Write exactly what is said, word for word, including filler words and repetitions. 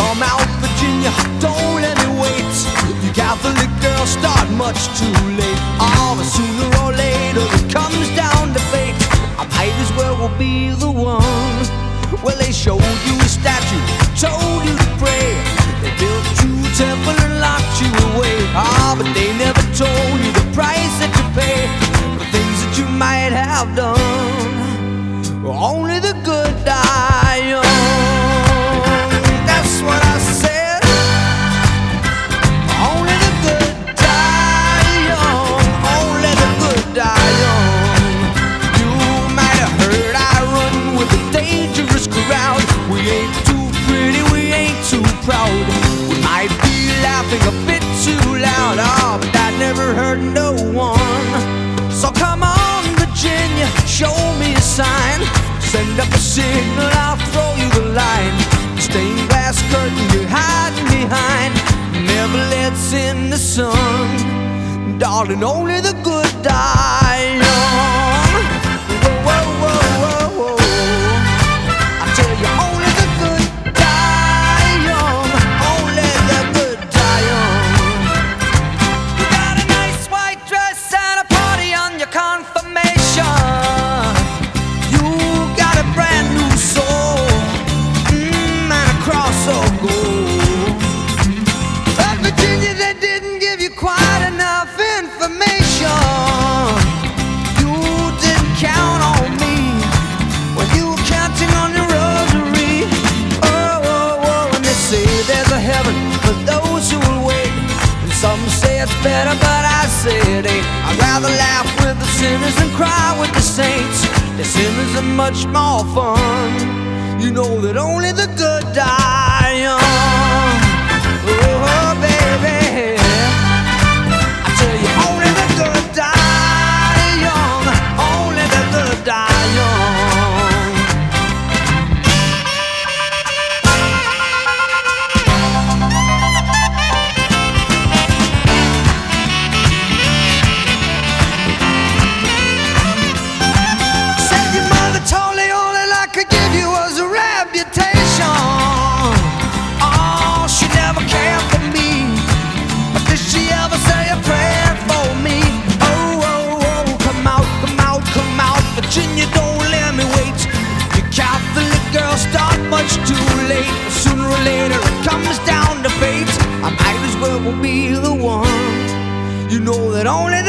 Come out, Virginia, don't let me wait. You Catholic girls start much too late. Oh, but sooner or later it comes down to fate. I might as well be the one. Well, they showed you a statue, told you to pray. They built you a temple and locked you away. Ah, but they never told you the price that you pay for things that you might have done. Only the good die young. That's what I said. Only the good die young. Only the good die young. You might have heard I run with a dangerous crowd. We ain't too pretty, we ain't too proud. We might be laughing a bit too loud. Oh, but that never hurt no one. So come on, Virginia, show me a sign. Send up a signal, I'll throw you the line. Stained glass curtain you're hiding behind never lets in the sun. Darling, only the good die young. Whoa, whoa, whoa, whoa, whoa. I tell you, only the good die young. Only the good die young. You got a nice white dress and a party on your confirmation. Some say it's better, but I say it ain't. I'd rather laugh with the sinners than cry with the saints. The sinners are much more fun. You know that only the good die young. Oh, baby, I tell you, only the good die young. Only the good die young. Much too late, sooner or later it comes down to fate. I might as well be the one. You know that only the